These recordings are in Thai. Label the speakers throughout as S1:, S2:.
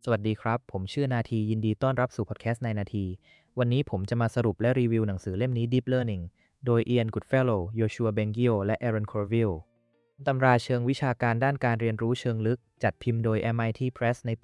S1: สวัสดีครับ ผมชื่อนาทียินดีต้อนรับสู่พอดแคสต์ในนาที วันนี้ผมจะมาสรุปและรีวิวหนังสือเล่มนี้ Deep Learning โดย Ian Goodfellow Yoshua Bengio และ Aaron Corville ตำราเชิงวิชาการด้านการเรียนรู้เชิงลึกจัดพิมพ์โดย MIT Press ในปี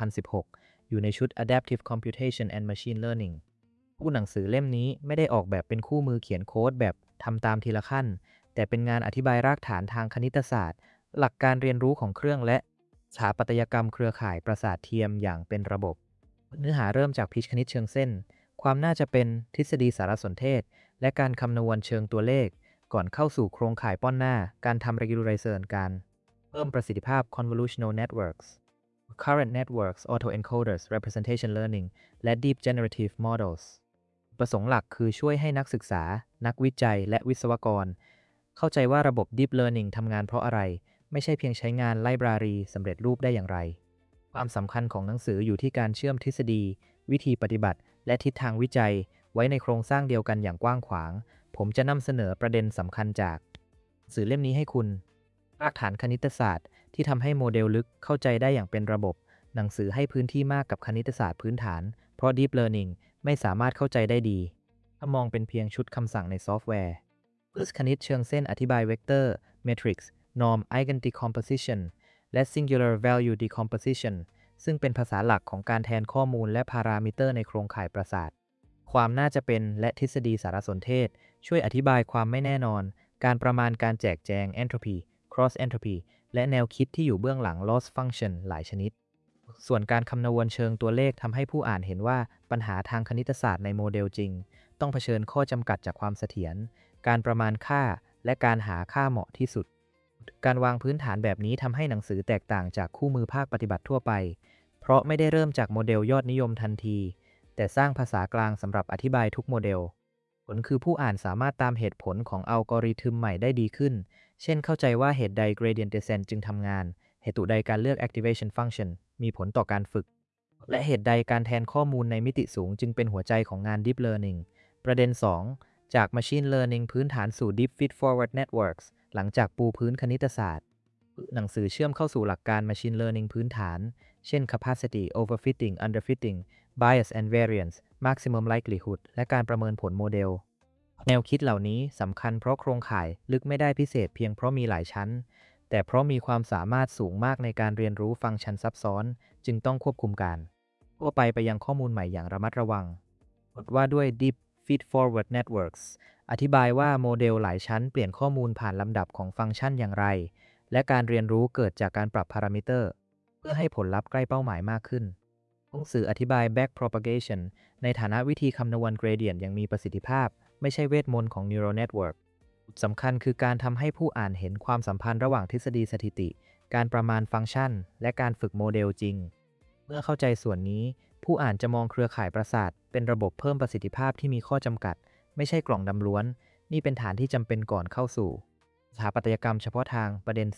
S1: 2016 อยู่ในชุด Adaptive Computation and Machine Learning ผู้หนังสือเล่มนี้ไม่ได้ออกแบบเป็นคู่มือเขียนโค้ดแบบทำตามทีละขั้น แต่เป็นงานอธิบายรากฐานทางคณิตศาสตร์ หลักการเรียนรู้ของเครื่องและสถาปัตยกรรมเครือข่ายประสาทเทียมอย่างเป็นระบบ เนื้อหาเริ่มจากพิชคณิตเชิงเส้น ความน่าจะเป็นทฤษฎีสารสนเทศ และการคำนวณเชิงตัวเลข ก่อนเข้าสู่โครงข่ายป้อนหน้า การทำ regularization การเพิ่มประสิทธิภาพ convolutional networks current networks autoencoders representation learning และ deep generative models ประสงค์หลักคือช่วยให้นักศึกษา นักวิจัย และวิศวกร เข้าใจว่าระบบ deep learning ทำงานเพราะอะไร ไม่ใช่เพียงใช้งานไลบรารีสำเร็จรูปได้อย่างไร ความสำคัญของหนังสืออยู่ที่การเชื่อมทฤษฎี วิธีปฏิบัติ และทิศทางวิจัย ไว้ในโครงสร้างเดียวกันอย่างกว้างขวาง ผมจะนำเสนอประเด็นสำคัญจากหนังสือเล่มนี้ให้คุณ รากฐานคณิตศาสตร์ที่ทำให้โมเดลลึกเข้าใจได้อย่างเป็นระบบ หนังสือให้พื้นที่มากกับคณิตศาสตร์พื้นฐาน เพราะ Deep Learning ไม่สามารถเข้าใจได้ดี ถ้ามองเป็นเพียงชุดคำสั่งในซอฟต์แวร์พฤกษคณิตเชิงเส้นอธิบายเวกเตอร์ เมทริกซ์ นอร์ม eigen decomposition และ singular value decomposition ซึ่งเป็นภาษาหลักของการแทนข้อมูลและพารามิเตอร์ในโครงข่ายประสาท ความน่าจะเป็นและทฤษฎีสารสนเทศช่วยอธิบายความไม่แน่นอน การประมาณการแจกแจง entropy cross entropy และแนวคิดที่อยู่เบื้องหลัง loss function หลายชนิด ส่วนการคำนวณเชิงตัวเลขทำให้ผู้อ่านเห็นว่าปัญหาทางคณิตศาสตร์ในโมเดลจริง ต้องเผชิญข้อจำกัดจากความเสถียร การประมาณค่า และการหาค่าเหมาะที่สุด การวางพื้นฐานแบบนี้ทำให้หนังสือแตกต่างจากคู่มือภาคปฏิบัติทั่วไป เพราะไม่ได้เริ่มจากโมเดลยอดนิยมทันที แต่สร้างภาษากลางสำหรับอธิบายทุกโมเดล ผลคือผู้อ่านสามารถตามเหตุผลของอัลกอริทึมใหม่ได้ดีขึ้น เช่นเข้าใจว่าเหตุใด gradient descent จึงทำงาน เหตุใดการเลือก activation function มีผลต่อการฝึก และเหตุใดการแทนข้อมูลในมิติสูงจึงเป็นหัวใจของงาน Deep Learning ประเด็น 2 จาก Machine Learning พื้นฐานสู่ Deep Feed-Forward Networks หลังจากปูพื้นคณิตศาสตร์ หนังสือเชื่อมเข้าสู่หลักการ Machine Learning พื้นฐาน เช่น Capacity Overfitting Underfitting Bias and Variance Maximum Likelihood และการประเมินผลโมเดล แนวคิดเหล่านี้สำคัญเพราะโครงข่ายลึกไม่ได้พิเศษเพียงเพราะมีหลายชั้น แต่เพราะมีความสามารถสูงมากในการเรียนรู้ฟังก์ชันซับซ้อน จึงต้องควบคุมการทั่วไปยังข้อมูลใหม่อย่างระมัดระวังบทว่าด้วย Deep Feed-Forward Networks อธิบายว่าโมเดลหลายชั้นเปลี่ยนข้อมูลผ่านลำดับของฟังก์ชันอย่างไร และการเรียนรู้เกิดจากการปรับพารามิเตอร์เพื่อให้ผลลัพธ์ใกล้เป้าหมายมากขึ้นหนังสืออธิบาย Backpropagation ในฐานะวิธีคำนวณ gradient อย่างมีประสิทธิภาพ ไม่ใช่เวทมนต์ของ neural network สำคัญคือการทำให้ผู้อ่านเห็นความสัมพันธ์ระหว่างทฤษฎีสถิติ การประมาณฟังก์ชัน และการฝึกโมเดลจริง เมื่อเข้าใจส่วนนี้ ผู้อ่านจะมองเครือข่ายประสาทเป็นระบบเพิ่มประสิทธิภาพที่มีข้อจำกัด ไม่ใช่กล่องดำล้วน นี่เป็นฐานที่จำเป็นก่อนเข้าสู่สถาปัตยกรรมเฉพาะทางประเด็น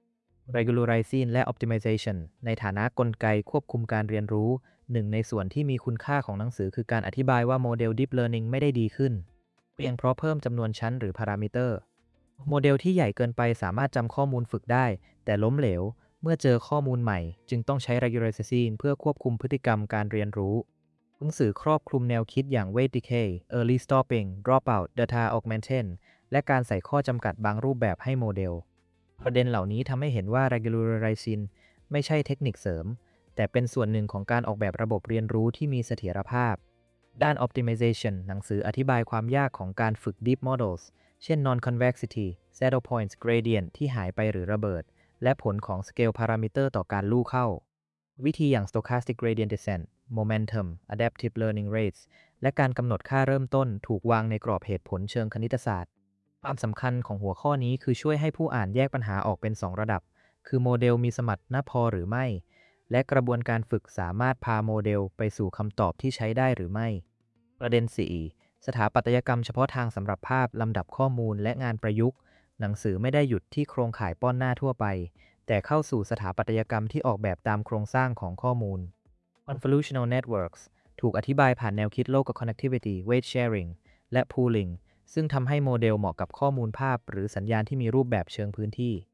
S1: 3 regularizing และ optimization ในฐานะกลไกควบคุมการเรียนรู้หนึ่งในส่วนที่มีคุณค่าของหนังสือคือการอธิบายว่าโมเดล Deep Learning ไม่ได้ดีขึ้นเพียงเพราะเพิ่มจำนวนชั้นหรือพารามิเตอร์โมเดลที่ใหญ่เกินไปสามารถจำข้อมูลฝึกได้แต่ล้มเหลวเมื่อเจอข้อมูลใหม่จึงต้องใช้ regularization เพื่อควบคุมพฤติกรรมการเรียนรู้หนังสือครอบคลุมแนวคิดอย่าง weight decay early stopping dropout data augmentation และการใส่ข้อจำกัดบางรูปแบบให้โมเดลประเด็นเหล่านี้ทำให้เห็นว่า regularization ไม่ใช่เทคนิคเสริมแต่เป็นส่วนหนึ่งของการออกแบบระบบเรียนรู้ที่มีเสถียรภาพด้าน optimization หนังสืออธิบายความยากของการฝึก deep models เช่น non-convexity saddle points gradient ที่หายไปหรือระเบิดและผลของ scale parameter ต่อการลู่เข้าวิธีอย่าง stochastic gradient descent momentum adaptive learning rates และการกำหนดค่าเริ่มต้นถูกวางในกรอบเหตุผลเชิงคณิตศาสตร์ความสำคัญของหัวข้อนี้คือช่วยให้ผู้อ่านแยกปัญหาออกเป็น2ระดับคือโมเดลมีสมรรถนะพอหรือไม่และกระบวนการฝึกสามารถพาโมเดลไปสู่คำตอบที่ใช้ได้หรือไม่ประเด็น 4 สถาปัตยกรรมเฉพาะทางสำหรับภาพลำดับข้อมูลและงานประยุกต์หนังสือไม่ได้หยุดที่โครงข่ายป้อนหน้าทั่วไปแต่เข้าสู่สถาปัตยกรรมที่ออกแบบตามโครงสร้างของข้อมูล Convolutional Networks ถูกอธิบายผ่านแนวคิด Local Connectivity Weight Sharing และ Pooling ซึ่งทำให้โมเดลเหมาะกับข้อมูลภาพหรือสัญญาณที่มีรูปแบบเชิงพื้นที่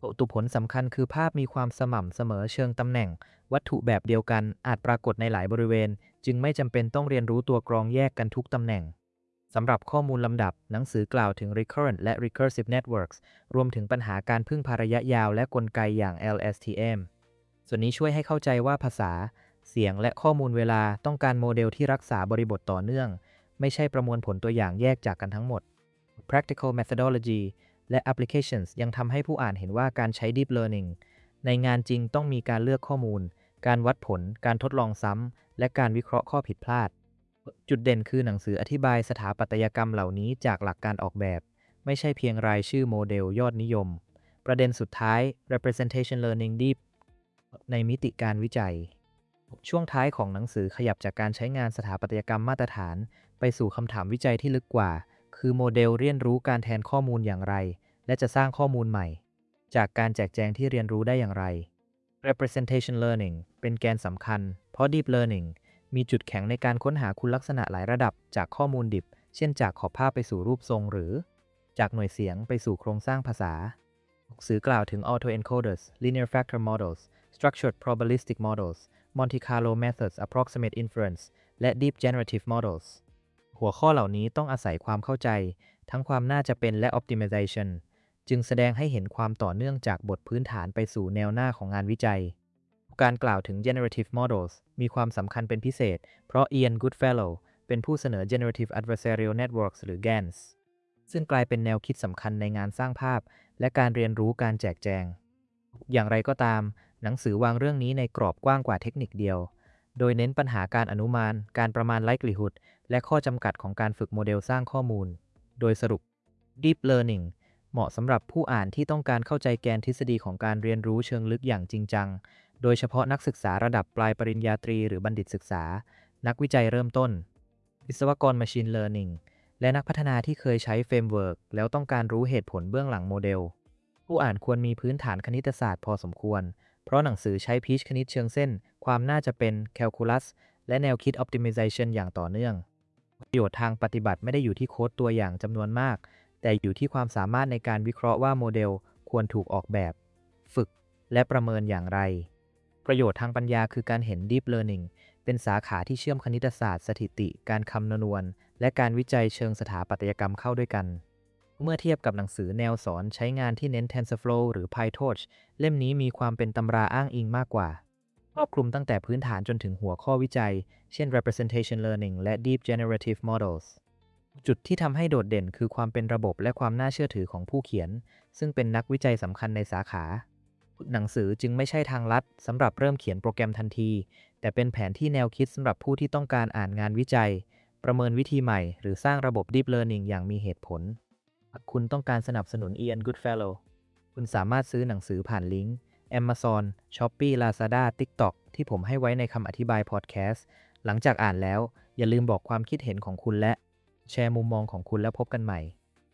S1: ตุผลสำคัญคือภาพมีความสม่ำเสมอเชิงตำแหน่งวัตถุแบบเดียวกันอาจปรากฏในหลายบริเวณจึงไม่จำเป็นต้องเรียนรู้ตัวกรองแยกกันทุกตำแหน่งสำหรับข้อมูลลำดับหนังสือกล่าวถึง recurrent และ recursive networks รวมถึงปัญหาการพึ่งพาระยะยาวและกลไกอย่าง LSTM ส่วนนี้ช่วยให้เข้าใจว่าภาษาเสียงและข้อมูลเวลาต้องการโมเดลที่รักษาบริบทต่อเนื่องไม่ใช่ประมวลผลตัวอย่างแยกจากกันทั้งหมด practical methodology และ applications ยังทำให้ผู้อ่านเห็นว่าการใช้ deep learning ในงานจริงต้องมีการเลือกข้อมูลการวัดผลการทดลองซ้ำและการวิเคราะห์ข้อผิดพลาดจุดเด่นคือหนังสืออธิบายสถาปัตยกรรมเหล่านี้จากหลักการออกแบบไม่ใช่เพียงรายชื่อโมเดลยอดนิยมประเด็นสุดท้าย representation learning deep ในมิติการวิจัยช่วงท้ายของหนังสือขยับจากการใช้งานสถาปัตยกรรมมาตรฐานไปสู่คำถามวิจัยที่ลึกกว่าคือโมเดลเรียนรู้การแทนข้อมูลอย่างไรและจะสร้างข้อมูลใหม่จากการแจกแจงที่เรียนรู้ได้อย่างไร representation learning เป็นแกนสำคัญเพราะ deep learning มีจุดแข็งในการค้นหาคุณลักษณะหลายระดับจากข้อมูลดิบเช่นจากขอบภาพไปสู่รูปทรงหรือจากหน่วยเสียงไปสู่โครงสร้างภาษาหนังสือกล่าวถึง autoencoders linear factor models structured probabilistic models Monte Carlo methods approximate inference และ deep generative models หัวข้อเหล่านี้ต้องอาศัยความเข้าใจทั้งความน่าจะเป็นและ optimization จึงแสดงให้เห็นความต่อเนื่องจากบทพื้นฐานไปสู่แนวหน้าของงานวิจัยการกล่าวถึง generative models มีความสำคัญเป็นพิเศษเพราะ Ian Goodfellow เป็นผู้เสนอ generative adversarial networks หรือ GANs ซึ่งกลายเป็นแนวคิดสำคัญในงานสร้างภาพและการเรียนรู้การแจกแจงอย่างไรก็ตามหนังสือวางเรื่องนี้ในกรอบกว้างกว่าเทคนิคเดียวโดยเน้นปัญหาการอนุมานการประมาณ likelihood และข้อจำกัดของการฝึกโมเดลสร้างข้อมูลโดยสรุป Deep Learning เหมาะสำหรับผู้อ่านที่ต้องการเข้าใจแกนทฤษฎีของการเรียนรู้เชิงลึกอย่างจริงจังโดยเฉพาะนักศึกษาระดับปลายปริญญาตรีหรือบัณฑิตศึกษานักวิจัยเริ่มต้นวิศวกร Machine Learning และนักพัฒนาที่เคยใช้เฟรมเวิร์กแล้วต้องการรู้เหตุผลเบื้องหลังโมเดลผู้อ่านควรมีพื้นฐานคณิตศาสตร์พอสมควรเพราะหนังสือใช้พีชคณิตเชิงเส้นความน่าจะเป็นแคลคูลัสและแนวคิด optimization อย่างต่อเนื่องประโยชน์ทางปฏิบัติไม่ได้อยู่ที่โค้ดตัวอย่างจำนวนมากแต่อยู่ที่ความสามารถในการวิเคราะห์ว่าโมเดลควรถูกออกแบบฝึกและประเมินอย่างไรประโยชน์ทางปัญญาคือการเห็น Deep Learning เป็นสาขาที่เชื่อมคณิตศาสตร์สถิติการคำนวณและการวิจัยเชิงสถาปัตยกรรมเข้าด้วยกันเมื่อเทียบกับหนังสือแนวสอนใช้งานที่เน้น TensorFlow หรือ PyTorch เล่มนี้มีความเป็นตำราอ้างอิงมากกว่าครอบคลุมตั้งแต่พื้นฐานจนถึงหัวข้อวิจัยเช่น representation learning และ deep generative models จุดที่ทำให้โดดเด่นคือความเป็นระบบและความน่าเชื่อถือของผู้เขียนซึ่งเป็นนักวิจัยสำคัญในสาขาหนังสือจึงไม่ใช่ทางลัดสำหรับเริ่มเขียนโปรแกรมทันทีแต่เป็นแผนที่แนวคิดสำหรับผู้ที่ต้องการอ่านงานวิจัยประเมินวิธีใหม่หรือสร้างระบบ deep learning อย่างมีเหตุผลหากคุณต้องการสนับสนุน Ian Goodfellow คุณสามารถซื้อหนังสือผ่านลิงก์ Amazon, Shopee, Lazada, TikTok ที่ผมให้ไว้ในคำอธิบายพอดแคสต์หลังจากอ่านแล้วอย่าลืมบอกความคิดเห็นของคุณและแชร์มุมมองของคุณแล้วพบกันใหม่